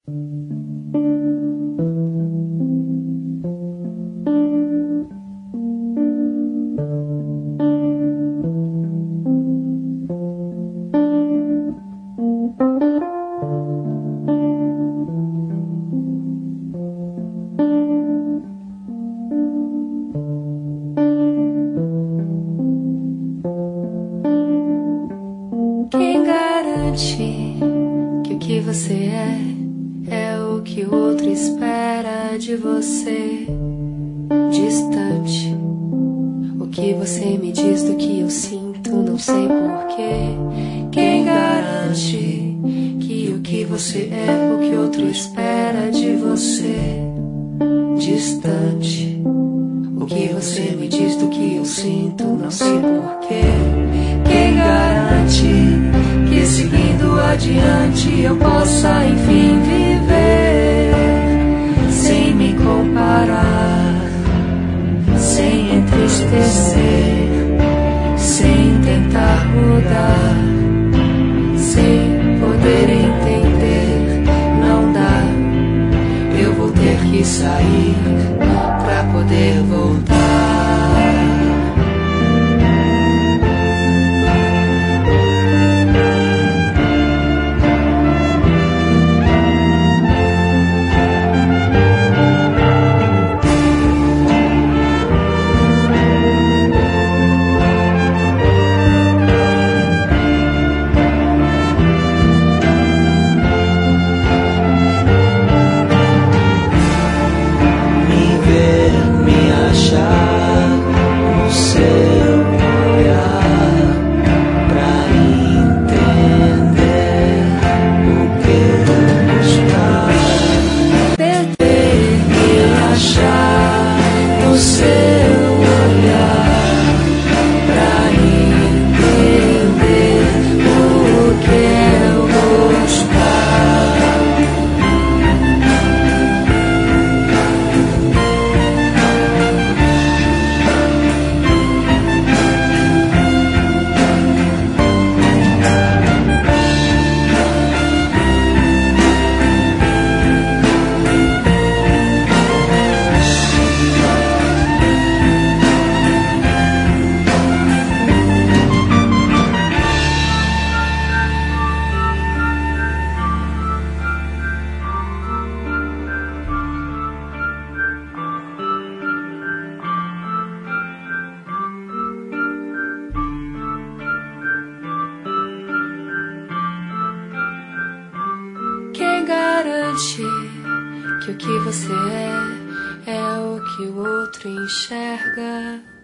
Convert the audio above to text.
Quem garante que o que você é o que o outro espera de você? Distante, o que você me diz do que eu sinto, não sei porquê. Quem garante que o que você é o que o outro espera de você? Distante, o que você me diz do que eu sinto, não sei porquê. Quem garante que seguindo adiante eu possa enfim viver sem me comparar, sem entristecer, sem tentar mudar, sem poder entender? Não dá, eu vou ter que sair pra poder voltar. Quem garante que o que você é o que o outro enxerga?